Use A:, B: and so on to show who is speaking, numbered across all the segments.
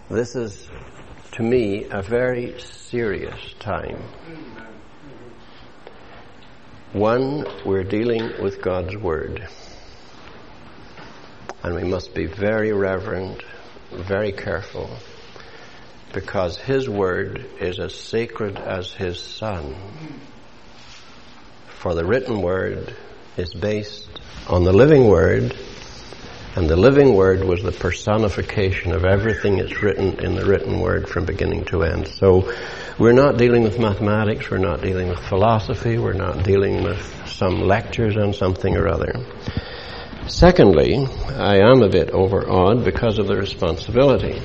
A: This is, to me, a very serious time. One, we're dealing with God's Word. And we must be very reverent, very careful, because His Word is as sacred as His Son. For the written Word is based on the living Word, and the living Word was the personification of everything that's written in the written Word from beginning to end. So we're not dealing with mathematics, we're not dealing with philosophy, we're not dealing with some lectures on something or other. Secondly, I am a bit overawed because of the responsibility.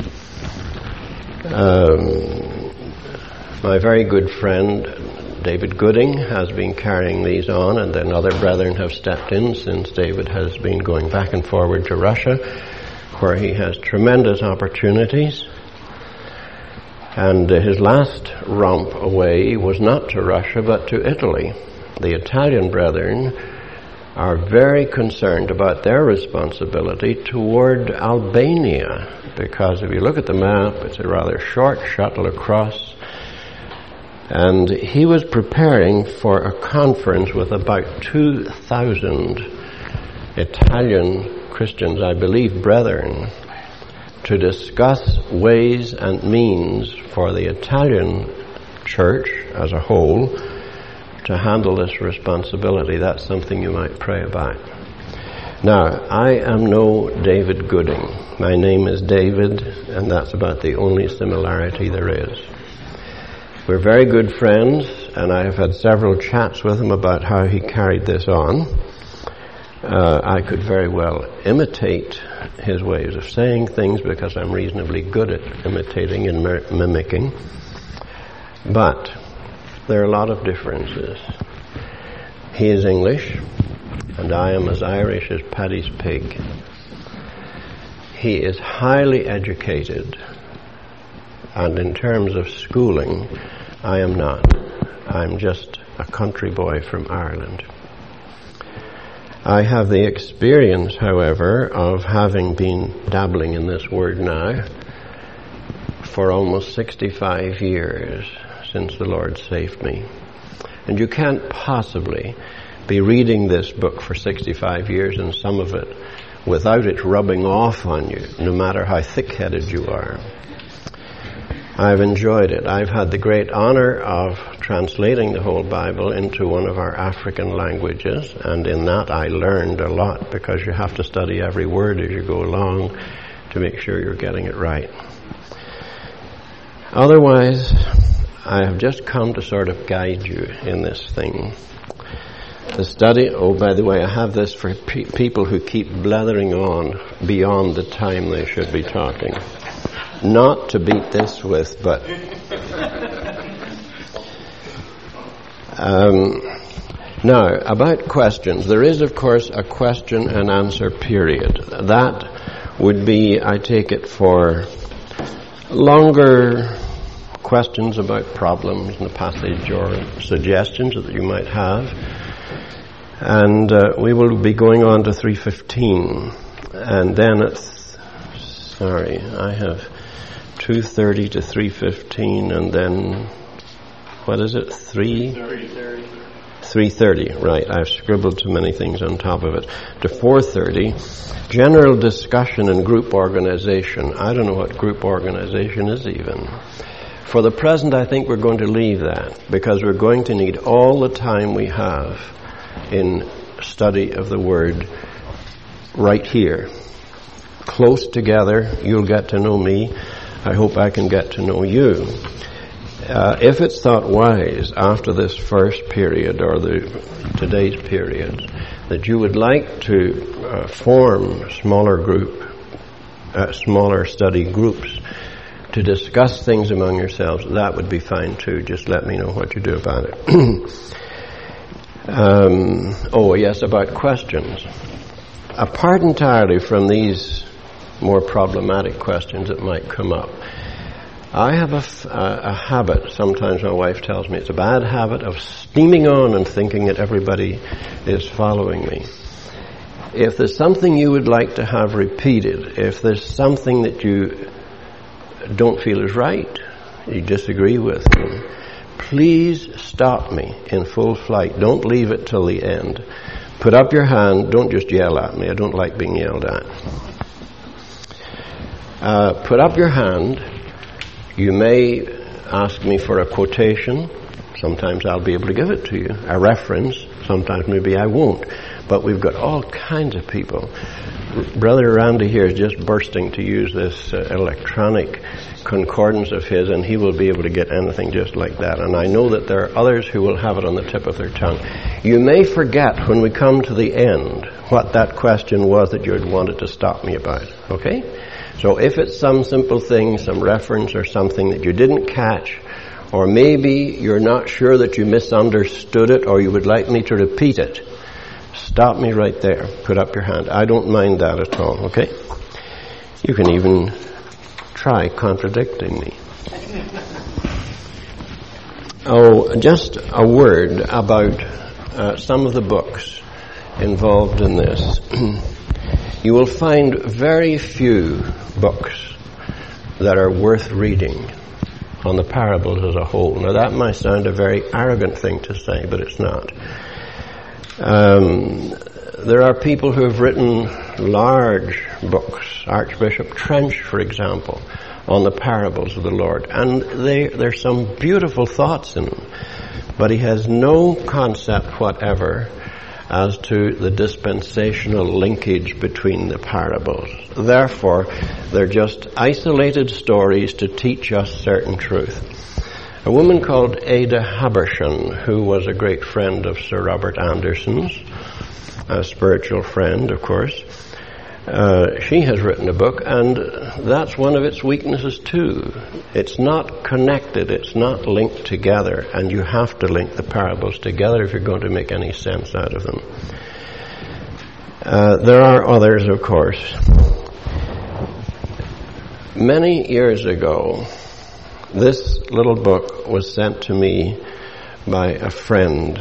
A: My very good friend David Gooding has been carrying these on, and then other brethren have stepped in since David has been going back and forward to Russia, where he has tremendous opportunities. And his last romp away was not to Russia, but to Italy. The Italian brethren are very concerned about their responsibility toward Albania, because if you look at the map, it's a rather short shuttle across. And he was preparing for a conference with about 2,000 Italian Christians, I believe brethren, to discuss ways and means for the Italian church as a whole to handle this responsibility. That's something you might pray about. Now, I am no David Gooding. My name is David, and that's about the only similarity there is. We're very good friends, and I have had several chats with him about how he carried this on. I could very well imitate his ways of saying things because I'm reasonably good at imitating and mimicking. But there are a lot of differences. He is English, and I am as Irish as Paddy's pig. He is highly educated, and in terms of schooling, I am not. I'm just a country boy from Ireland. I have the experience, however, of having been dabbling in this word now for almost 65 years since the Lord saved me. And you can't possibly be reading this book for 65 years and some of it without it rubbing off on you, no matter how thick-headed you are. I've enjoyed it. I've had the great honor of translating the whole Bible into one of our African languages, and in that I learned a lot, because you have to study every word as you go along to make sure you're getting it right. Otherwise, I have just come to sort of guide you in this thing. The study, oh, by the way, I have this for people who keep blethering on beyond the time they should be talking. Not to beat this with, but now, about questions. There is, of course, a question and answer period. That would be, I take it, for longer questions about problems in the passage or suggestions that you might have. And we will be going on to 3:15. And then I have 2:30 to 3:15, and then, what is it, 3:30, right, I've scribbled too many things on top of it, to 4:30, general discussion and group organization. I don't know what group organization is even. For the present, I think we're going to leave that, because we're going to need all the time we have in study of the Word right here. Close together, you'll get to know me. I hope I can get to know you. If it's thought wise after this first period or today's period that you would like to form smaller study groups to discuss things among yourselves, that would be fine too. Just let me know what you do about it. Yes, about questions. Apart entirely from these more problematic questions that might come up, I have a habit, sometimes my wife tells me it's a bad habit, of steaming on and thinking that everybody is following me. If there's something you would like to have repeated, if there's something that you don't feel is right, you disagree with me, please stop me in full flight. Don't leave it till the end. Put up your hand. Don't just yell at me. I don't like being yelled at. Put up your hand. You may ask me for a quotation. Sometimes I'll be able to give it to you. A reference. Sometimes maybe I won't. But we've got all kinds of people. Brother Randy here is just bursting to use this electronic concordance of his, and he will be able to get anything just like that. And I know that there are others who will have it on the tip of their tongue. You may forget when we come to the end what that question was that you had wanted to stop me about. Okay? So if it's some simple thing, some reference or something that you didn't catch, or maybe you're not sure that you misunderstood it, or you would like me to repeat it, stop me right there. Put up your hand. I don't mind that at all, okay? You can even try contradicting me. Oh, just a word about some of the books involved in this. You will find very few books that are worth reading on the parables as a whole. Now that might sound a very arrogant thing to say, but it's not. There are people who have written large books, Archbishop Trench, for example, on the parables of the Lord, and there's some beautiful thoughts in them, but he has no concept whatever as to the dispensational linkage between the parables. Therefore, they're just isolated stories to teach us certain truth. A woman called Ada Habershon, who was a great friend of Sir Robert Anderson's, a spiritual friend, of course, she has written a book, and that's one of its weaknesses too. It's not connected, it's not linked together, and you have to link the parables together if you're going to make any sense out of them. There are others, of course. Many years ago, this little book was sent to me by a friend.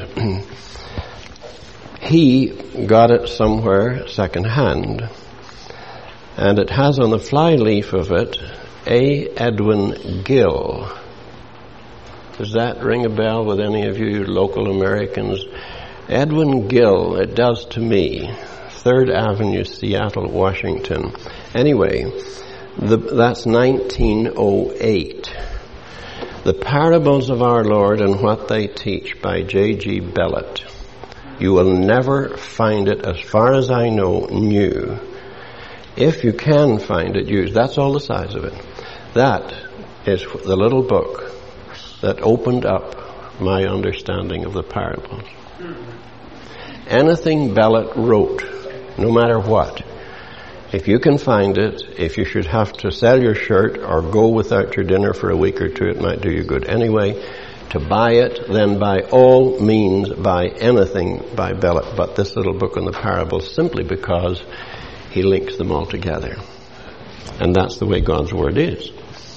A: He got it somewhere second-hand, and it has on the flyleaf of it, A. Edwin Gill. Does that ring a bell with any of you local Americans? Edwin Gill, it does to me. 3rd Avenue, Seattle, Washington. Anyway, that's 1908. The Parables of Our Lord and What They Teach by J.G. Bellett. You will never find it, as far as I know, new. If you can find it used, that's all the size of it. That is the little book that opened up my understanding of the parables. Anything Bellett wrote, no matter what, if you can find it, if you should have to sell your shirt or go without your dinner for a week or two, it might do you good anyway. To buy it, then by all means buy anything by Bellett, but this little book on the parables, simply because he links them all together. And that's the way God's Word is.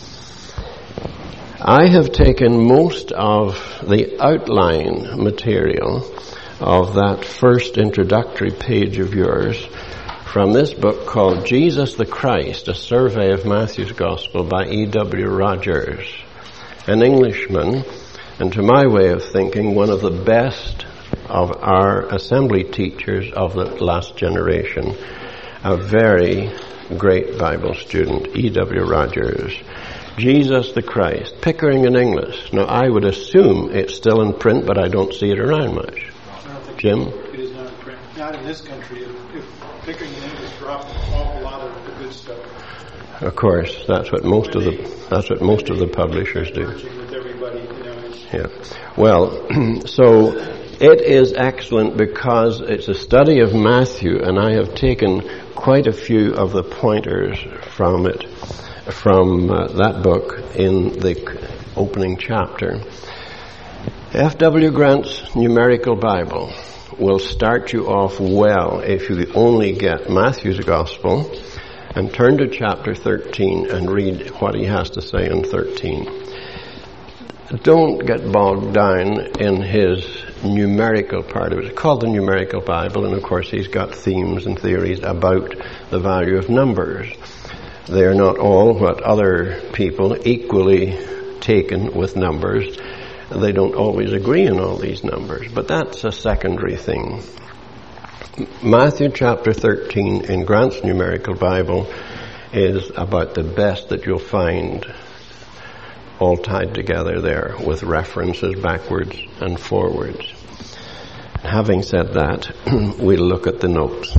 A: I have taken most of the outline material of that first introductory page of yours from this book called Jesus the Christ, A Survey of Matthew's Gospel by E.W. Rogers, an Englishman, and to my way of thinking, one of the best of our assembly teachers of the last generation, a very great Bible student, E.W. Rogers. Jesus the Christ, Pickering in English. Now, I would assume it's still in print, but I don't see it around much. Jim?
B: It is not in print. Not in this country. If Pickering in English dropped an awful lot of the good stuff.
A: Of course, that's what most of the publishers do.
B: With everybody,
A: Yeah. Well, so it is excellent because it's a study of Matthew, and I have taken quite a few of the pointers from it, from that book in the opening chapter. F.W. Grant's Numerical Bible will start you off well if you only get Matthew's Gospel and turn to chapter 13 and read what he has to say in 13. Don't get bogged down in his numerical part of it. It's called the Numerical Bible, and of course he's got themes and theories about the value of numbers. They are not all what other people equally taken with numbers. They don't always agree on all these numbers, but that's a secondary thing. Matthew chapter 13 in Grant's Numerical Bible is about the best that you'll find, all tied together there with references backwards and forwards. Having said that, we'll look at the notes.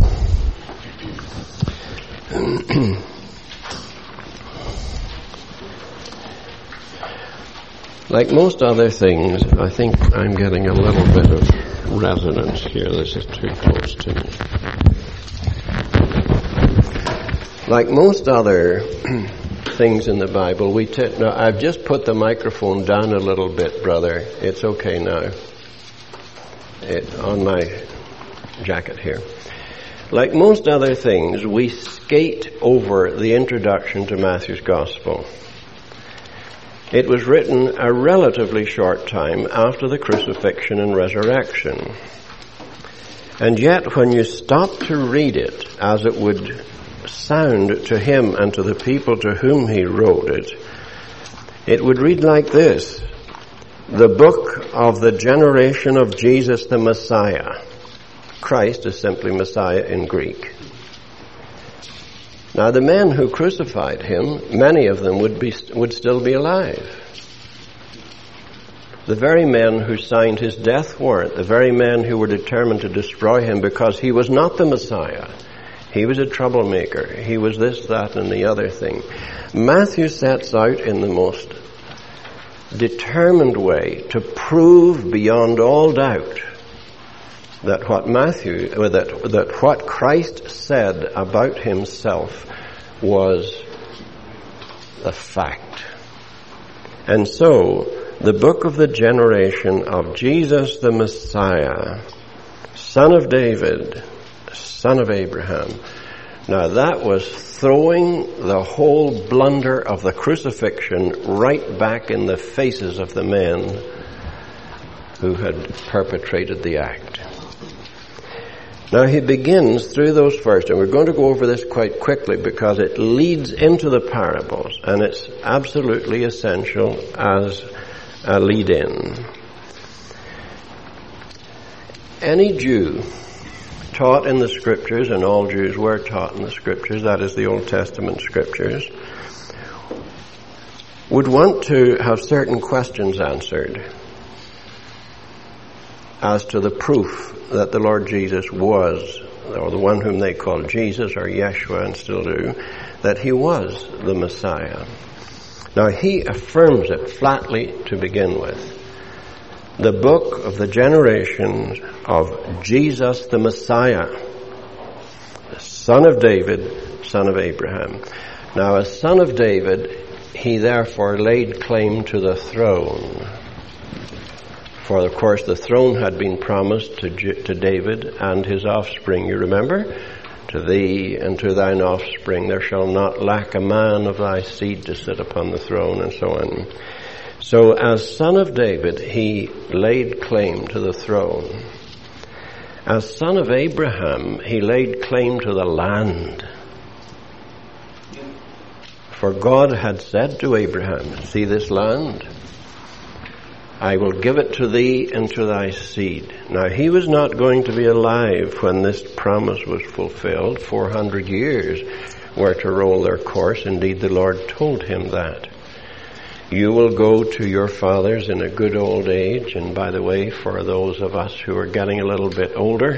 A: Like most other things, I think I'm getting a little bit of resonance here. This is too close to me. Like most other things in the Bible, now I've just put the microphone down a little bit, brother. It's okay now. On my jacket here. Like most other things, we skate over the introduction to Matthew's Gospel. It was written a relatively short time after the crucifixion and resurrection. And yet, when you stop to read it, as it would sound to him and to the people to whom he wrote it, it would read like this: the book of the generation of Jesus the Messiah. Christ is simply Messiah in Greek. Now, the men who crucified him, many of them would still be alive. The very men who signed his death warrant, the very men who were determined to destroy him because he was not the Messiah. He was a troublemaker. He was this, that, and the other thing. Matthew sets out in the most determined way to prove beyond all doubt that what Christ said about himself was a fact. And so, the book of the generation of Jesus the Messiah, son of David, son of Abraham. Now that was throwing the whole blunder of the crucifixion right back in the faces of the men who had perpetrated the act. Now he begins through those first, and we're going to go over this quite quickly because it leads into the parables, and it's absolutely essential as a lead-in. Any Jew taught in the Scriptures, and all Jews were taught in the Scriptures, that is the Old Testament Scriptures, would want to have certain questions answered as to the proof that the Lord Jesus was, or the one whom they called Jesus or Yeshua and still do, that he was the Messiah. Now he affirms it flatly to begin with. The book of the generation of Jesus the Messiah, the son of David, son of Abraham. Now as son of David, he therefore laid claim to the throne. For, of course, the throne had been promised to David and his offspring. You remember? To thee and to thine offspring there shall not lack a man of thy seed to sit upon the throne, and so on. So, as son of David, he laid claim to the throne. As son of Abraham, he laid claim to the land. For God had said to Abraham, see this land? I will give it to thee and to thy seed. Now, he was not going to be alive when this promise was fulfilled. 400 years were to roll their course. Indeed, the Lord told him that. You will go to your fathers in a good old age. And by the way, for those of us who are getting a little bit older,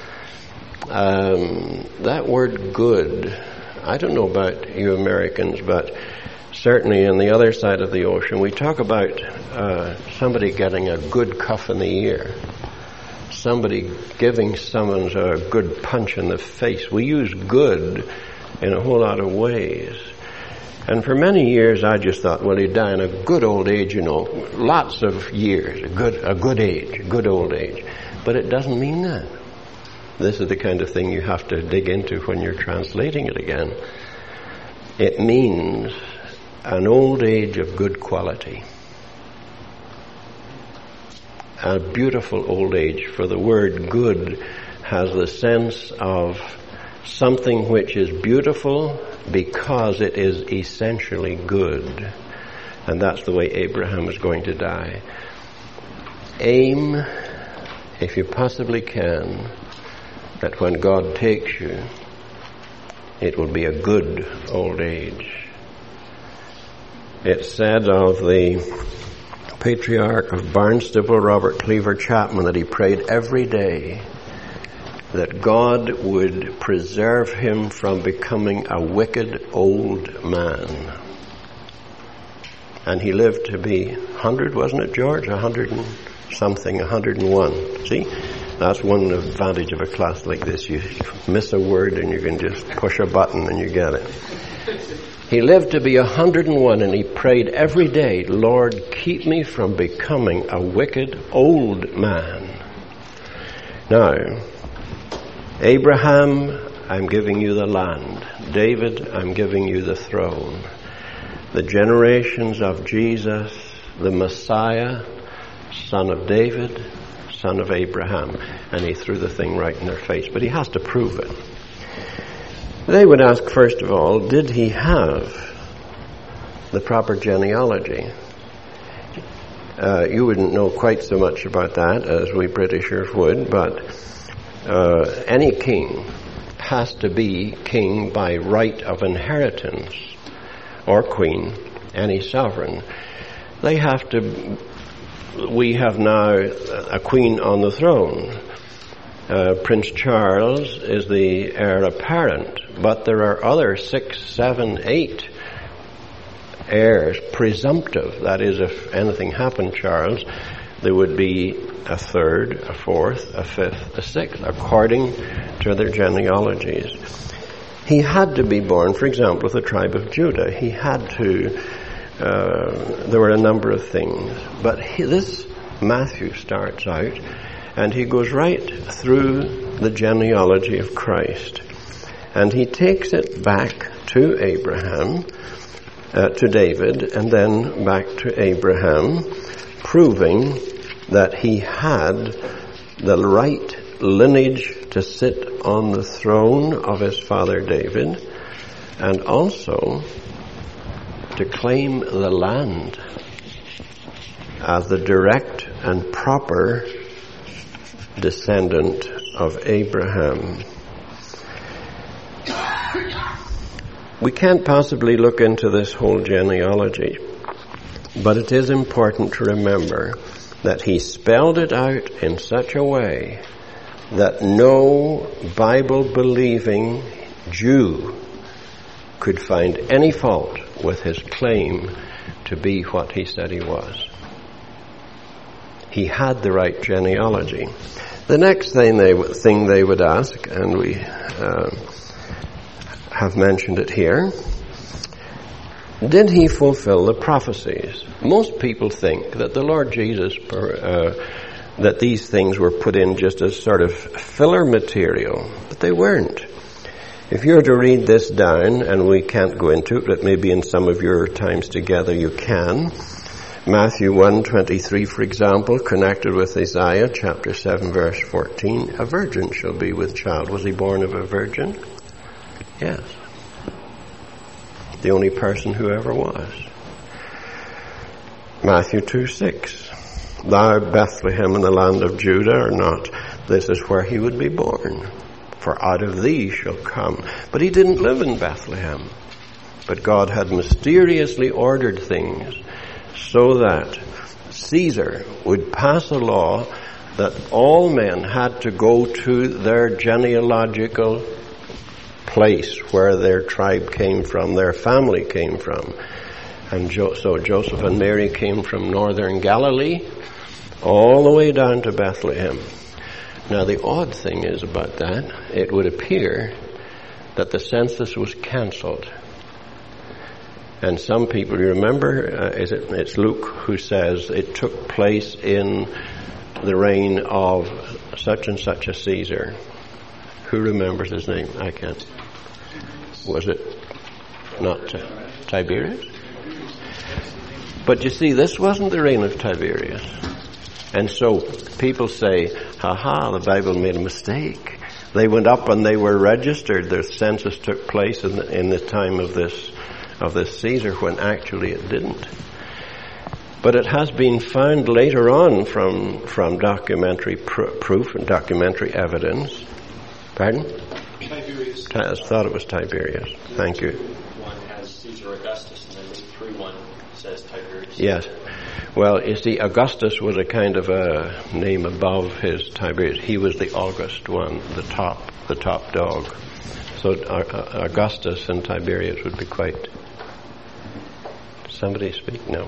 A: that word good, I don't know about you Americans, but certainly on the other side of the ocean, we talk about somebody getting a good cuff in the ear, somebody giving someone a good punch in the face. We use good in a whole lot of ways. And for many years I just thought, well, he'd die in a good old age, lots of years, a good age, a good old age. But it doesn't mean that. This is the kind of thing you have to dig into when you're translating it again. It means an old age of good quality. A beautiful old age, for the word good has the sense of something which is beautiful because it is essentially good. And that's the way Abraham is going to die. Aim, if you possibly can, that when God takes you, it will be a good old age. It's said of the patriarch of Barnstable, Robert Cleaver Chapman, that he prayed every day that God would preserve him from becoming a wicked old man. And he lived to be 100, wasn't it, George? 100 and something, 101. See? That's one advantage of a class like this. You miss a word and you can just push a button and you get it. He lived to be 101, and he prayed every day, Lord, keep me from becoming a wicked old man. Now, Abraham, I'm giving you the land. David, I'm giving you the throne. The generations of Jesus, the Messiah, son of David, son of Abraham. And he threw the thing right in their face. But he has to prove it. They would ask, first of all, did he have the proper genealogy? You wouldn't know quite so much about that as we Britishers would, but any king has to be king by right of inheritance, or queen, any sovereign. They have to. We have now a queen on the throne. Prince Charles is the heir apparent, but there are other 6, 7, 8 heirs presumptive. That is, if anything happened, Charles, there would be a third, a fourth, a fifth, a sixth, according to their genealogies. He had to be born, for example, of the tribe of Judah. He had to, there were a number of things. But this Matthew starts out, and he goes right through the genealogy of Christ. And he takes it back to Abraham, to David, and then back to Abraham, proving that he had the right lineage to sit on the throne of his father David, and also to claim the land as the direct and proper descendant of Abraham. We can't possibly look into this whole genealogy, but it is important to remember that he spelled it out in such a way that no Bible-believing Jew could find any fault with his claim to be what he said he was. He had the right genealogy. The next thing they would ask, and we have mentioned it here, did he fulfill the prophecies? Most people think that the Lord Jesus, that these things were put in just as sort of filler material, but they weren't. If you were to read this down, and we can't go into it, but maybe in some of your times together you can. Matthew 1:23, for example, connected with Isaiah chapter 7, verse 14, a virgin shall be with child. Was he born of a virgin? Yes. The only person who ever was. Matthew 2:6, thou Bethlehem in the land of Judah are not. This is where he would be born. For out of thee shall come. But he didn't live in Bethlehem. But God had mysteriously ordered things so that Caesar would pass a law that all men had to go to their genealogical place where their tribe came from, their family came from. And so Joseph and Mary came from northern Galilee all the way down to Bethlehem. Now the odd thing is about that, it would appear that the census was cancelled. And some people, you remember, it's Luke who says it took place in the reign of such and such a Caesar. Who remembers his name? I can't. Was it not Tiberius? But you see, this wasn't the reign of Tiberius. And so people say, the Bible made a mistake. They went up and they were registered. The census took place in the time of this Caesar, when actually it didn't. But it has been found later on from documentary proof and documentary evidence. Pardon?
B: Tiberius.
A: I thought it was Tiberius. Thank you.
C: One has Caesar Augustus, and then Luke 3:1 says Tiberius.
A: Yes. Well, you see, Augustus was a kind of a name above his Tiberius. He was the August one, the top dog. So Augustus and Tiberius would be quite... Somebody speak? No.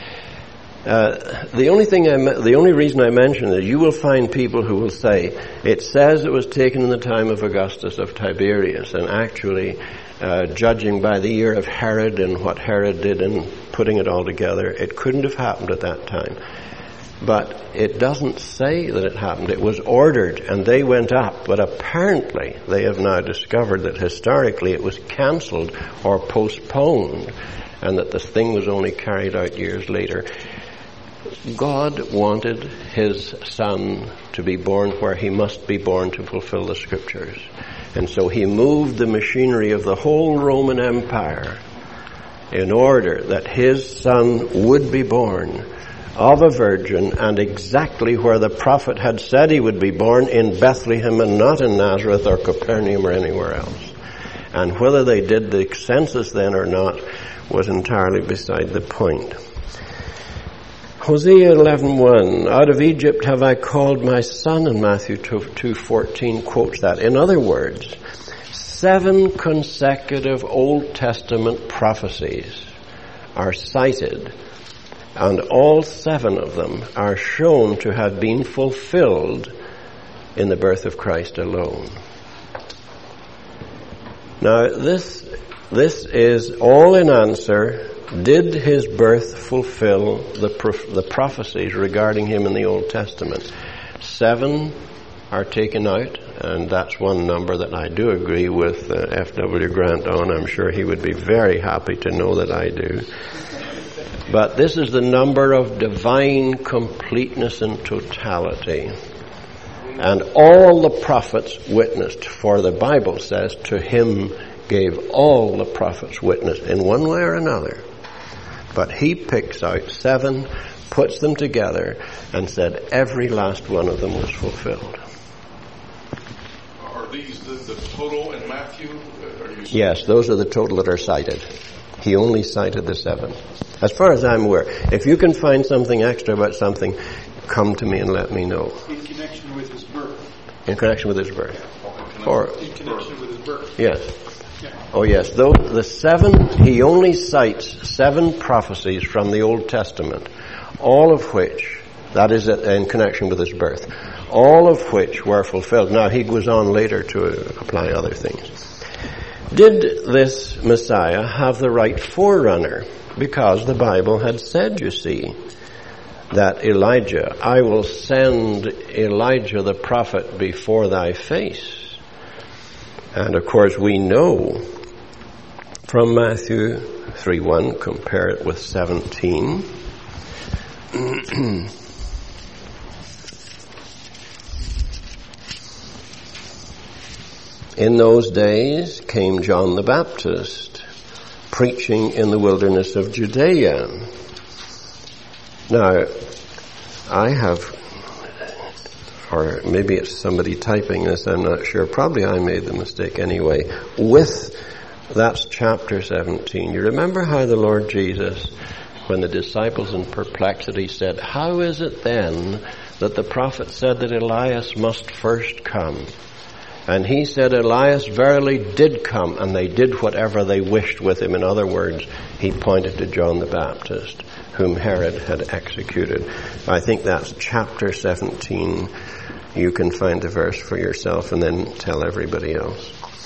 A: The only reason I mention it, you will find people who will say, it says it was taken in the time of Augustus of Tiberius, and actually, judging by the year of Herod and what Herod did in putting it all together, it couldn't have happened at that time. But it doesn't say that it happened. It was ordered and they went up, but apparently they have now discovered that historically it was cancelled or postponed, and that this thing was only carried out years later. God wanted his son to be born where he must be born to fulfill the scriptures. And so he moved the machinery of the whole Roman Empire in order that his son would be born of a virgin, and exactly where the prophet had said he would be born, in Bethlehem and not in Nazareth or Capernaum or anywhere else. And whether they did the census then or not was entirely beside the point. Hosea 11:1, out of Egypt have I called my son, and Matthew 2:14 quotes that. In other words, 7 consecutive Old Testament prophecies are cited, and all 7 of them are shown to have been fulfilled in the birth of Christ alone. Now, this is all in answer. Did his birth fulfill the prophecies regarding him in the Old Testament? 7 are taken out, and that's one number that I do agree with F.W. Grant on. I'm sure he would be very happy to know that I do. But this is the number of divine completeness and totality. And all the prophets witnessed, for the Bible says, to him gave all the prophets witness in one way or another. But he picks out 7, puts them together, and said every last one of them was fulfilled.
D: Are these the total in Matthew?
A: Yes, those are the total that are cited. He only cited the 7. As far as I'm aware, if you can find something extra about something, come to me and let me know.
B: In connection with his birth.
A: In connection with his birth. Or
B: In connection with his birth.
A: yes.
B: Yeah.
A: Oh yes, the 7, he only cites 7 prophecies from the Old Testament, all of which, that is in connection with his birth, all of which were fulfilled. Now he goes on later to apply other things. Did this Messiah have the right forerunner? Because the Bible had said, you see, that Elijah, I will send Elijah the prophet before thy face. And of course we know from Matthew 3:1, compare it with 17. In those days came John the Baptist, preaching in the wilderness of Judea. Now, I have, or maybe it's somebody typing this, I'm not sure. Probably I made the mistake anyway. That's chapter 17. You remember how the Lord Jesus, when the disciples in perplexity said, how is it then that the prophet said that Elias must first come? And he said, Elias verily did come, and they did whatever they wished with him. In other words, he pointed to John the Baptist, whom Herod had executed. I think that's chapter 17. You can find the verse for yourself and then tell everybody else.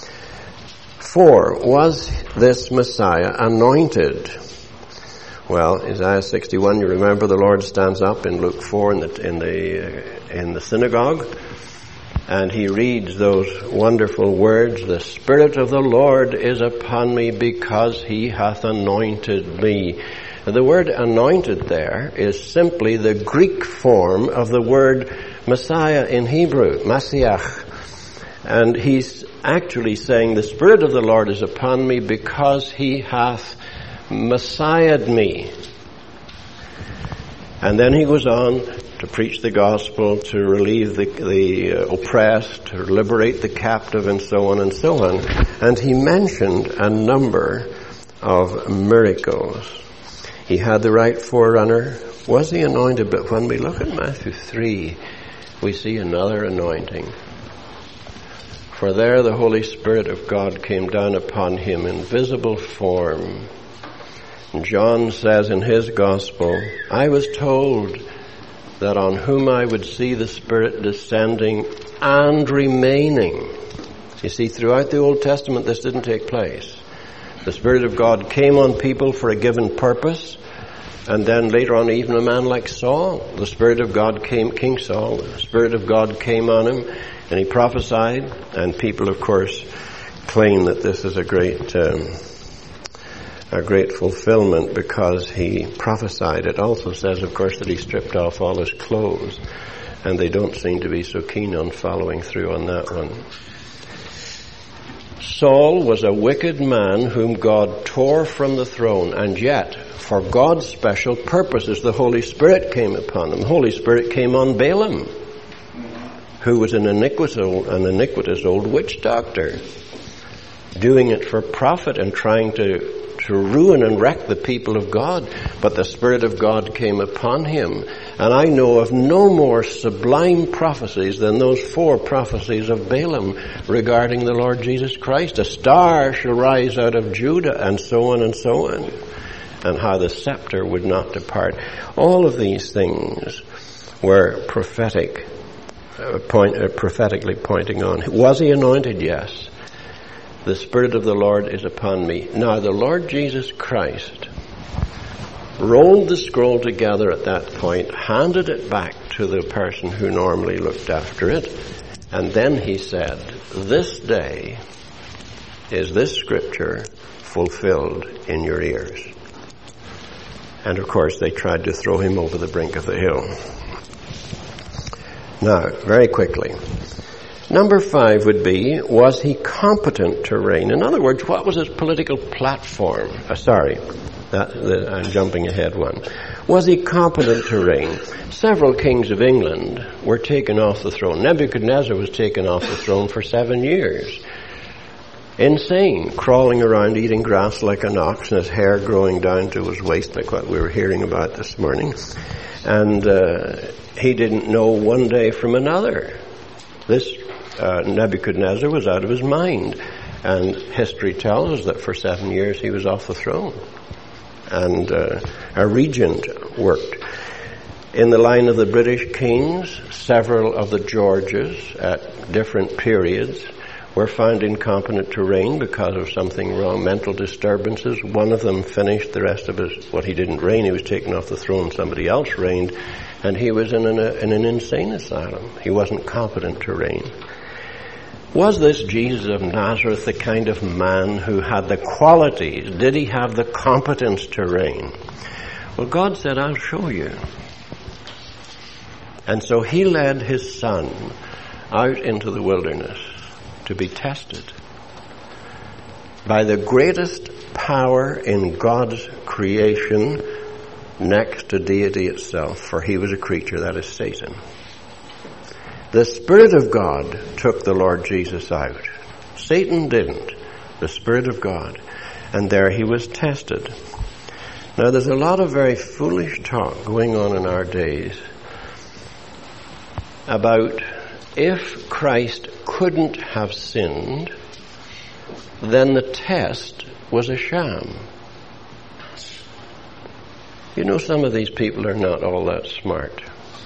A: 4. Was this Messiah anointed? Well, Isaiah 61, you remember the Lord stands up in Luke 4 in the synagogue, and he reads those wonderful words, the Spirit of the Lord is upon me because he hath anointed me. The word anointed there is simply the Greek form of the word Messiah in Hebrew, Masiach. And he's actually saying, the Spirit of the Lord is upon me because he hath Messiahed me. And then he goes on to preach the gospel, to relieve the oppressed, to liberate the captive, and so on and so on. And he mentioned a number of miracles. He had the right forerunner. Was he anointed? But when we look at Matthew 3, we see another anointing. For there the Holy Spirit of God came down upon him in visible form. And John says in his gospel, I was told that on whom I would see the Spirit descending and remaining. You see, throughout the Old Testament this didn't take place. The Spirit of God came on people for a given purpose, and then later on even a man like Saul, the Spirit of God came, King Saul, the Spirit of God came on him, and he prophesied, and people of course claim that this is a great fulfillment because he prophesied. It also says, of course, that he stripped off all his clothes, and they don't seem to be so keen on following through on that one. Saul was a wicked man whom God tore from the throne, and yet, for God's special purposes, the Holy Spirit came upon him. The Holy Spirit came on Balaam, who was an iniquitous old witch doctor, doing it for profit and trying to ruin and wreck the people of God. But the Spirit of God came upon him. And I know of no more sublime prophecies than those 4 prophecies of Balaam regarding the Lord Jesus Christ. A star shall rise out of Judah, and so on and so on. And how the scepter would not depart. All of these things were prophetically pointing on. Was he anointed? Yes. The Spirit of the Lord is upon me. Now, the Lord Jesus Christ rolled the scroll together at that point, handed it back to the person who normally looked after it, and then he said, this day is this scripture fulfilled in your ears. And of course they tried to throw him over the brink of the hill. Now, very quickly, number 5 would be, was he competent to reign? In other words, what was his political platform? I'm jumping ahead one. Was he competent to reign? Several kings of England were taken off the throne. Nebuchadnezzar was taken off the throne for 7 years. Insane, crawling around eating grass like an ox and his hair growing down to his waist, like what we were hearing about this morning. And he didn't know one day from another. This Nebuchadnezzar was out of his mind. And history tells us that for 7 years he was off the throne. And a regent worked. In the line of the British kings, several of the Georges at different periods were found incompetent to reign because of something wrong, mental disturbances. One of them finished, the rest of he didn't reign, he was taken off the throne, somebody else reigned, and he was in an insane asylum. He wasn't competent to reign. Was this Jesus of Nazareth the kind of man who had the qualities? Did he have the competence to reign? Well, God said, I'll show you. And so he led his son out into the wilderness to be tested by the greatest power in God's creation next to deity itself, for he was a creature, that is Satan. The Spirit of God took the Lord Jesus out. Satan didn't. The Spirit of God. And there he was tested. Now there's a lot of very foolish talk going on in our days about if Christ couldn't have sinned, then the test was a sham. You know, some of these people are not all that smart.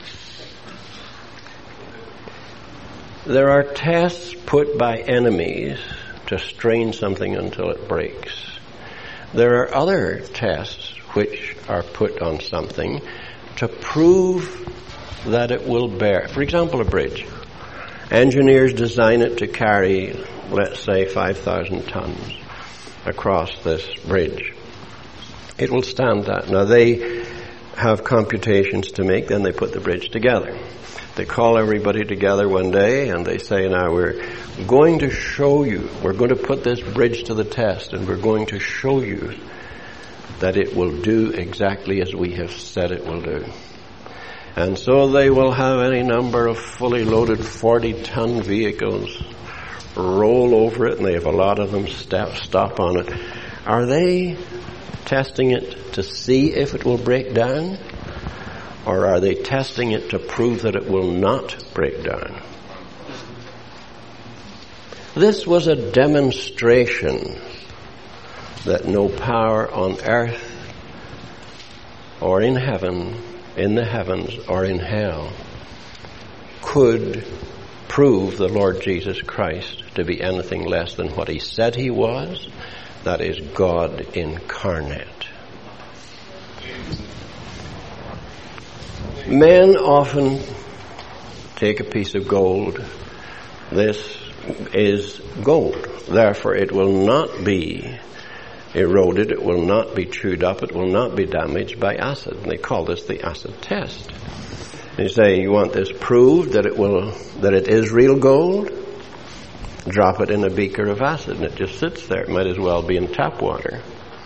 A: There are tests put by enemies to strain something until it breaks. There are other tests which are put on something to prove that it will bear. For example, a bridge. Engineers design it to carry, let's say, 5,000 tons across this bridge. It will stand that. Now, they have computations to make, then they put the bridge together. They call everybody together one day and they say, now we're going to show you, we're going to put this bridge to the test, and we're going to show you that it will do exactly as we have said it will do. And so they will have any number of fully loaded 40-ton vehicles roll over it, and they have a lot of them stop on it. Are they testing it to see if it will break down? Or are they testing it to prove that it will not break down? This was a demonstration that no power on earth or in heaven, in the heavens or in hell, could prove the Lord Jesus Christ to be anything less than what he said he was, that is, God incarnate. Men often take a piece of gold. This is gold. Therefore, it will not be eroded. It will not be chewed up. It will not be damaged by acid. And they call this the acid test. They say, you want this proved that it is real gold? Drop it in a beaker of acid and it just sits there. It might as well be in tap water.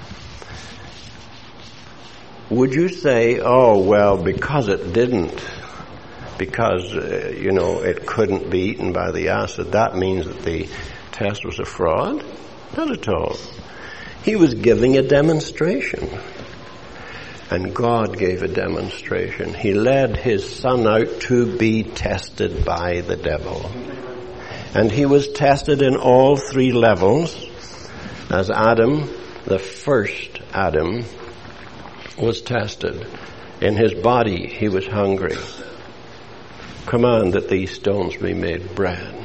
A: Would you say, oh, well, because it didn't, because, it couldn't be eaten by the acid, that means that the test was a fraud? Not at all. He was giving a demonstration. And God gave a demonstration. He led his son out to be tested by the devil. And he was tested in all three levels, as Adam, the first Adam, was tested. In his body he was hungry. Command that these stones be made bread.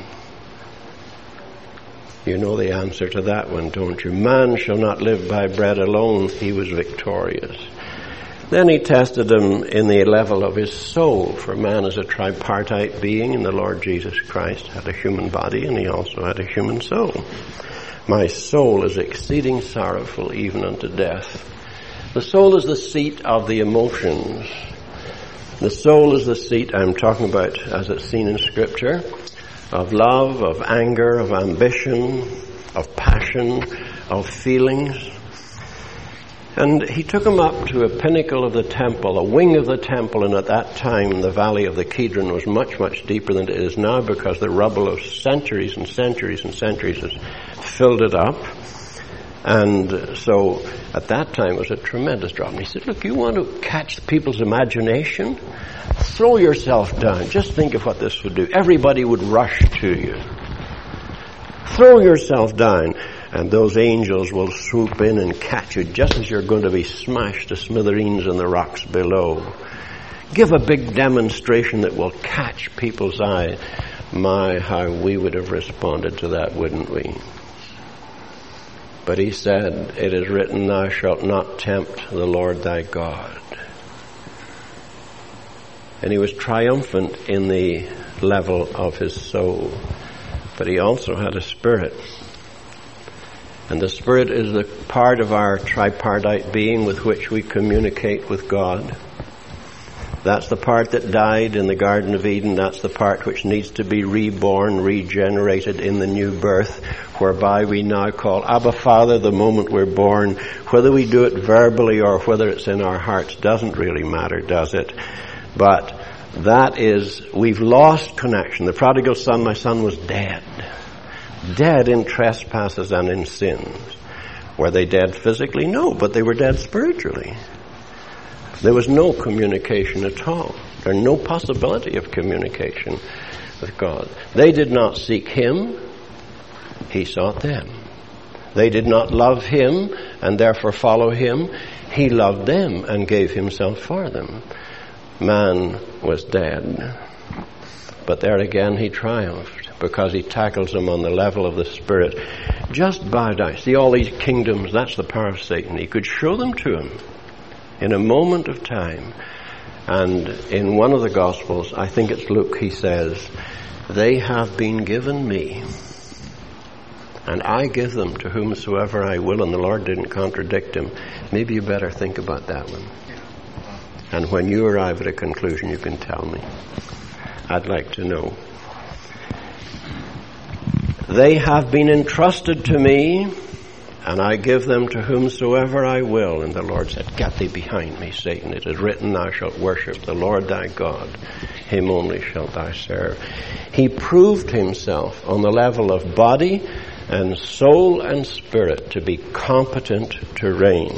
A: You know the answer to that one, don't you? Man shall not live by bread alone. He was victorious. Then he tested him in the level of his soul, for man is a tripartite being, and the Lord Jesus Christ had a human body and he also had a human soul. My soul is exceeding sorrowful even unto death. The soul is the seat of the emotions. The soul is the seat, I'm talking about as it's seen in Scripture, of love, of anger, of ambition, of passion, of feelings. And he took him up to a pinnacle of the temple, a wing of the temple, and at that time the valley of the Kidron was much, much deeper than it is now, because the rubble of centuries and centuries and centuries has filled it up. And so at that time it was a tremendous drop. And he said, look, you want to catch people's imagination? Throw yourself down. Just think of what this would do. Everybody would rush to you. Throw yourself down, and those angels will swoop in and catch you just as you're going to be smashed to smithereens in the rocks below. Give a big demonstration that will catch people's eye. My, how we would have responded to that, wouldn't we? But he said, it is written, thou shalt not tempt the Lord thy God. And he was triumphant in the level of his soul. But he also had a spirit. And the spirit is the part of our tripartite being with which we communicate with God. That's the part that died in the Garden of Eden. That's the part which needs to be reborn, regenerated in the new birth, whereby we now call Abba Father the moment we're born. Whether we do it verbally or whether it's in our hearts doesn't really matter, does it? But that is, we've lost connection. The prodigal son, my son, was dead. Dead in trespasses and in sins. Were they dead physically? No, but they were dead spiritually. There was no communication at all. There was no possibility of communication with God. They did not seek him. He sought them. They did not love him and therefore follow him. He loved them and gave himself for them. Man was dead. But there again he triumphed, because he tackles them on the level of the Spirit. Just bow down. See all these kingdoms, that's the power of Satan. He could show them to him in a moment of time. And in one of the Gospels, I think it's Luke, he says, they have been given me, and I give them to whomsoever I will. And the Lord didn't contradict him. Maybe you better think about that one. And when you arrive at a conclusion, you can tell me. I'd like to know. They have been entrusted to me, and I give them to whomsoever I will. And the Lord said, get thee behind me, Satan. It is written, thou shalt worship the Lord thy God. Him only shalt thou serve. He proved himself on the level of body and soul and spirit to be competent to reign.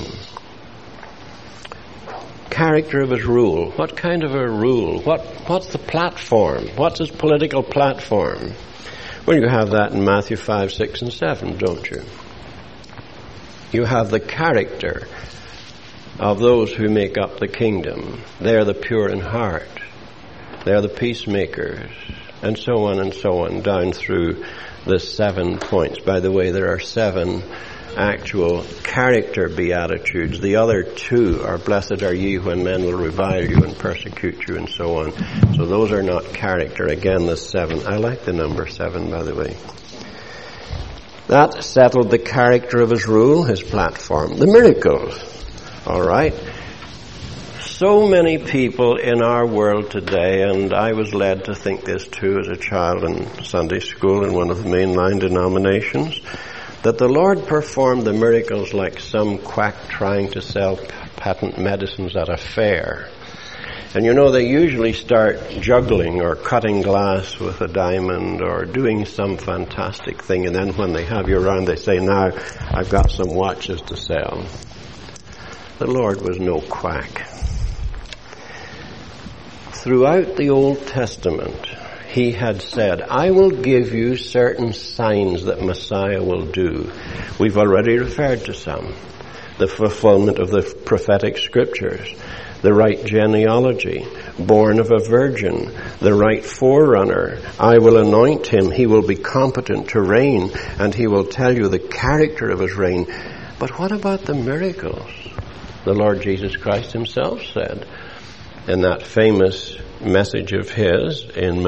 A: Character of his rule. What kind of a rule? What's the platform? What's his political platform? Well, you have that in Matthew 5, 6, and 7, don't you? You have the character of those who make up the kingdom. They're the pure in heart. They're the peacemakers. And so on, down through the 7 points. By the way, there are 7 actual character beatitudes. The other 2 are, blessed are ye when men will revile you and persecute you, and so on. So those are not character. Again, the 7. I like the number 7, by the way. That settled the character of his rule, his platform. The miracles. All right. So many people in our world today, and I was led to think this too as a child in Sunday school in one of the mainline denominations, that the Lord performed the miracles like some quack trying to sell patent medicines at a fair. And you know, they usually start juggling or cutting glass with a diamond or doing some fantastic thing, and then when they have you around, they say, now, I've got some watches to sell. The Lord was no quack. Throughout the Old Testament, he had said, I will give you certain signs that Messiah will do. We've already referred to some. The fulfillment of the prophetic scriptures, the right genealogy, born of a virgin, the right forerunner. I will anoint him. He will be competent to reign, and he will tell you the character of his reign. But what about the miracles? The Lord Jesus Christ himself said in that famous message of his in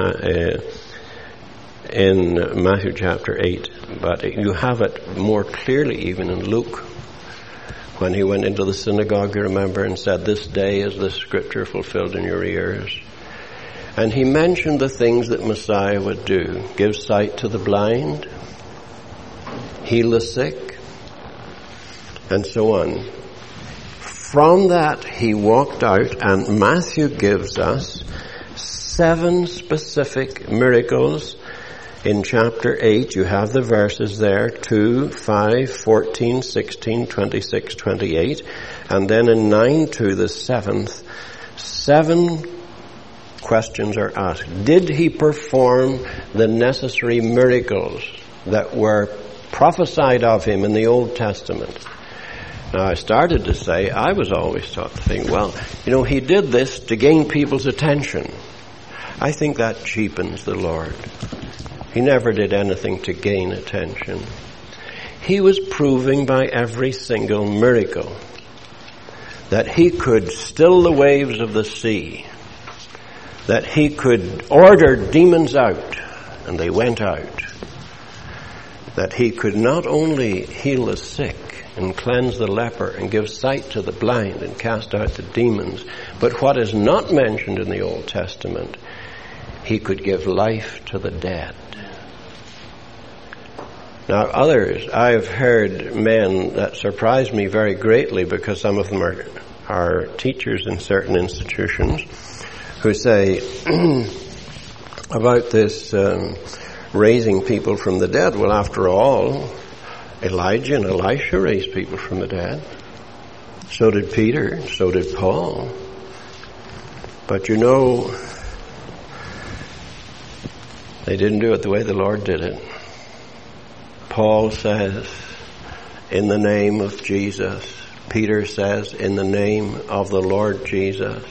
A: Matthew chapter 8, but you have it more clearly even in Luke, when he went into the synagogue, you remember, and said, this day is the scripture fulfilled in your ears. And he mentioned the things that Messiah would do. Give sight to the blind, heal the sick, and so on. From that he walked out, and Matthew gives us 7 specific miracles. In chapter 8, you have the verses there, 2, 5, 14, 16, 26, 28. And then in 9 to the 7th, 7 questions are asked. Did he perform the necessary miracles that were prophesied of him in the Old Testament? Now, I started to say, I was always taught to think, well, you know, he did this to gain people's attention. I think that cheapens the Lord. He never did anything to gain attention. He was proving by every single miracle that he could still the waves of the sea, that he could order demons out, and they went out, that he could not only heal the sick and cleanse the leper and give sight to the blind and cast out the demons, but what is not mentioned in the Old Testament, he could give life to the dead. Now others, I've heard men that surprise me very greatly, because some of them are teachers in certain institutions, who say about this raising people from the dead, well, after all, Elijah and Elisha raised people from the dead. So did Peter, so did Paul. But you know, they didn't do it the way the Lord did it. Paul says, in the name of Jesus. Peter says, in the name of the Lord Jesus.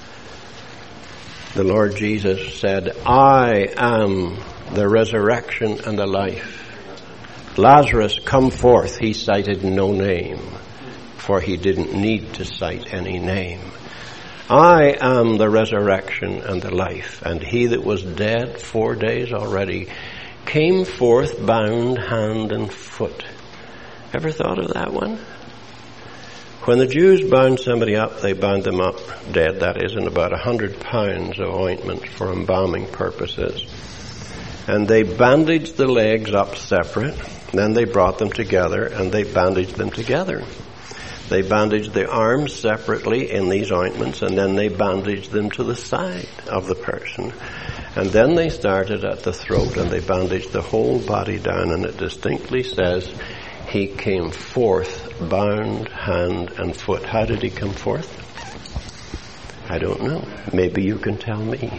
A: The Lord Jesus said, I am the resurrection and the life. Lazarus, come forth. He cited no name, for he didn't need to cite any name. I am the resurrection and the life, and he that was dead 4 days already came forth bound hand and foot. Ever thought of that one? When the Jews bound somebody up, they bound them up dead. That is, in about 100 pounds of ointment for embalming purposes. And they bandaged the legs up separate. Then they brought them together and they bandaged them together. They bandaged the arms separately in these ointments, and then they bandaged them to the side of the person. And then they started at the throat and they bandaged the whole body down, and it distinctly says, he came forth bound hand and foot. How did he come forth? I don't know. Maybe you can tell me.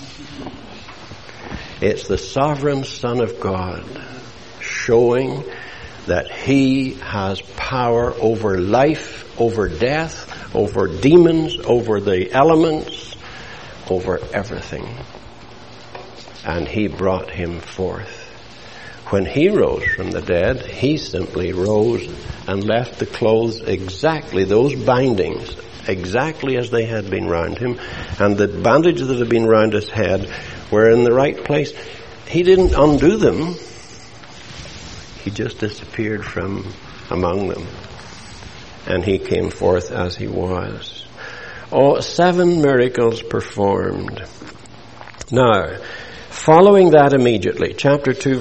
A: It's the sovereign Son of God showing that he has power over life, over death, over demons, over the elements, over everything. And he brought him forth. When he rose from the dead, he simply rose and left the clothes exactly, those bindings, exactly as they had been round him. And the bandages that had been round his head were in the right place. He didn't undo them. He just disappeared from among them. And he came forth as he was. 7 miracles performed. Now, following that immediately, chapter 9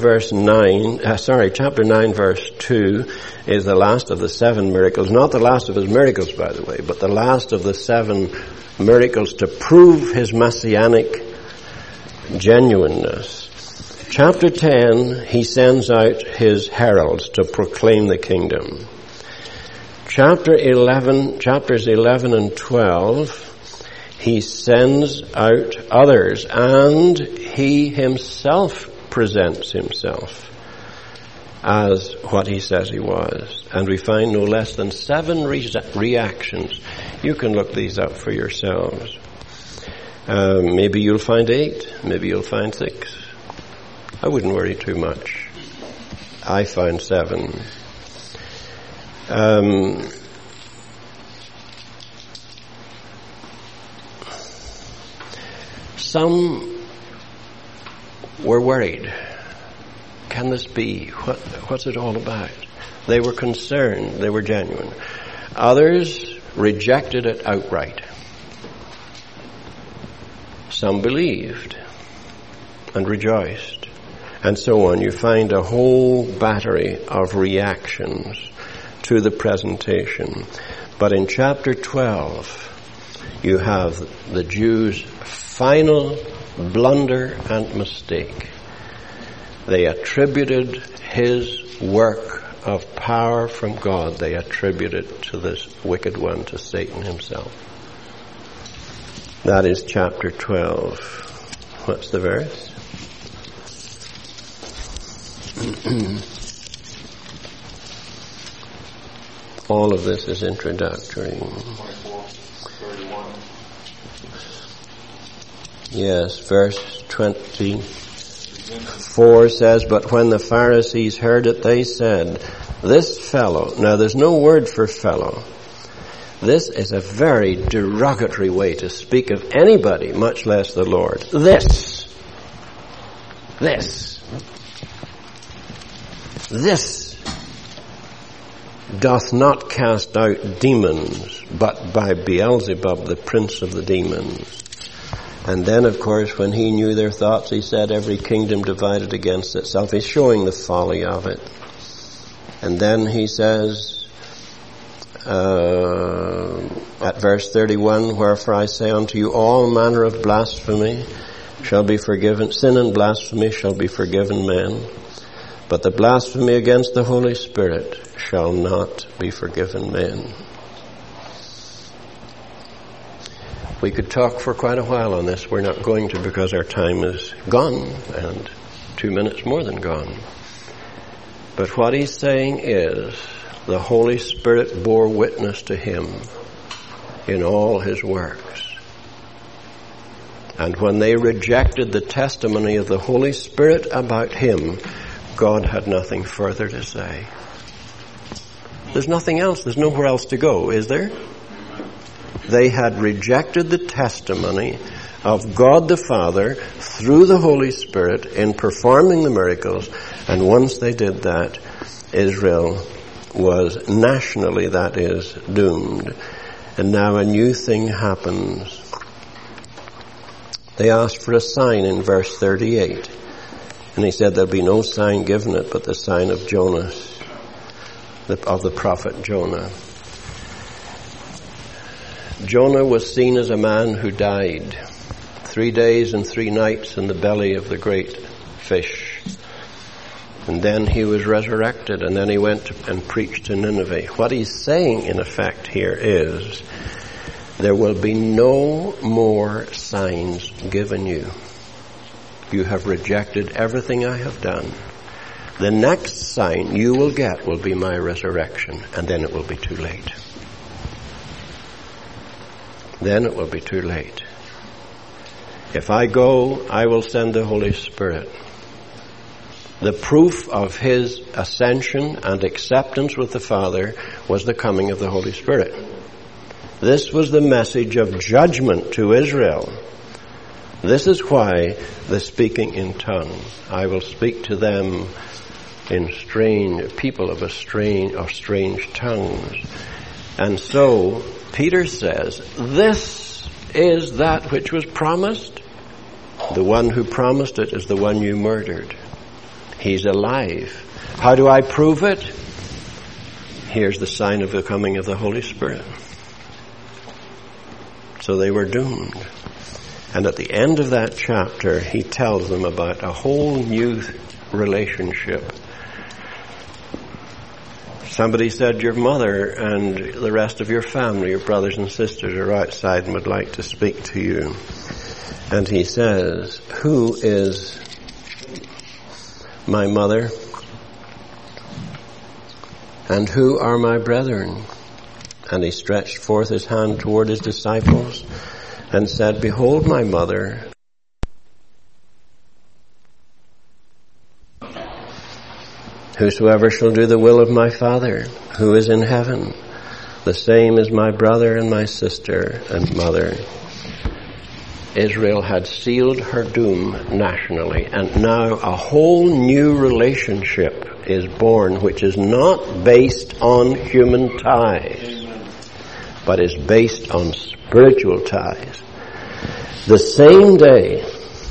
A: verse 2 is the last of the 7 miracles. Not the last of his miracles, by the way, but the last of the 7 miracles to prove his messianic genuineness. Chapter 10, he sends out his heralds to proclaim the kingdom. Chapters 11 and 12, he sends out others, and he himself presents himself as what he says he was. And we find no less than 7 reactions. You can look these up for yourselves. Maybe you'll find 8. Maybe you'll find 6. I wouldn't worry too much. I found 7. Some were worried. Can this be? What's it all about? They were concerned. They were genuine. Others rejected it outright. Some believed and rejoiced. And so on. You find a whole battery of reactions to the presentation. But in chapter 12, you have the Jews' final blunder and mistake. They attributed his work of power from God, they attributed to this wicked one, to Satan himself. That is chapter 12. What's the verse? All of this is introductory.
C: 24:31.
A: Yes, verse 24 says, but when the Pharisees heard it, they said, this fellow, now there's no word for fellow. This is a very derogatory way to speak of anybody, much less the Lord. This doth not cast out demons, but by Beelzebub, the prince of the demons. And then, of course, when he knew their thoughts, he said, every kingdom divided against itself. He's showing the folly of it. And then he says, at verse 31, wherefore I say unto you, all manner of blasphemy shall be forgiven, sin and blasphemy shall be forgiven men, but the blasphemy against the Holy Spirit shall not be forgiven men. We could talk for quite a while on this. We're not going to, because our time is gone, and 2 minutes more than gone. But what he's saying is, the Holy Spirit bore witness to him in all his works. And when they rejected the testimony of the Holy Spirit about him, God had nothing further to say. There's nothing else. There's nowhere else to go, is there? They had rejected the testimony of God the Father through the Holy Spirit in performing the miracles, and once they did that, Israel was nationally, that is, doomed. And now a new thing happens. They asked for a sign in verse 38. And he said there'll be no sign given it but the sign of Jonas, of the prophet Jonah. Jonah was seen as a man who died 3 days and 3 nights in the belly of the great fish. And then he was resurrected, and then he went and preached to Nineveh. What he's saying, in effect, here is, there will be no more signs given you. You have rejected everything I have done. The next sign you will get will be my resurrection, and then it will be too late. Then it will be too late. If I go, I will send the Holy Spirit. The proof of his ascension and acceptance with the Father was the coming of the Holy Spirit. This was the message of judgment to Israel. This is why the speaking in tongues. I will speak to them in people of strange tongues. And so Peter says, this is that which was promised. The one who promised it is the one you murdered. He's alive. How do I prove it? Here's the sign of the coming of the Holy Spirit. So they were doomed. And at the end of that chapter, he tells them about a whole new relationship. Somebody said your mother and the rest of your family, your brothers and sisters, are outside and would like to speak to you. And he says, who is my mother? And who are my brethren? And he stretched forth his hand toward his disciples and said, behold my mother. Whosoever shall do the will of my Father, who is in heaven, the same is my brother and my sister and mother. Israel had sealed her doom nationally, and now a whole new relationship is born, which is not based on human ties, but is based on spiritual ties. The same day,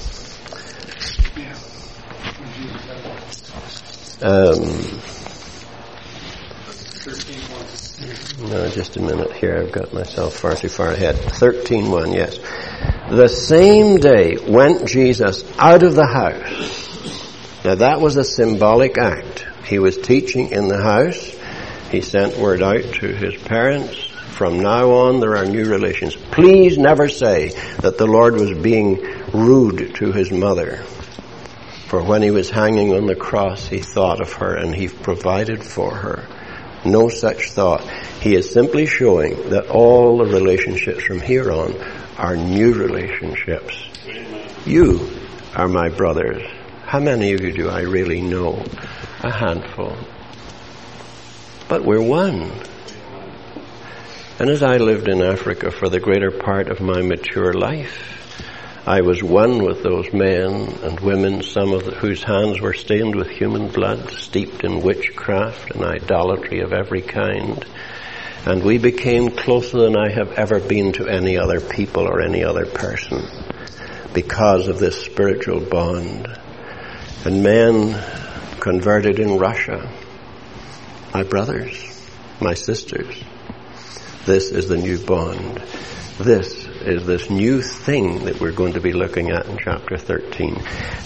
A: no, just a minute here. I've got myself far too far ahead. 13:1, yes. The same day went Jesus out of the house. Now that was a symbolic act. He was teaching in the house. He sent word out to his parents. From now on, there are new relations. Please never say that the Lord was being rude to his mother. For when he was hanging on the cross, he thought of her and he provided for her. No such thought. He is simply showing that all the relationships from here on are new relationships. You are my brothers. How many of you do I really know? A handful. But we're one. And as I lived in Africa for the greater part of my mature life, I was one with those men and women, some of whose hands were stained with human blood, steeped in witchcraft and idolatry of every kind. And we became closer than I have ever been to any other people or any other person because of this spiritual bond. And men converted in Russia, my brothers, my sisters. This is the new bond. This is this new thing that we're going to be looking at in chapter 13.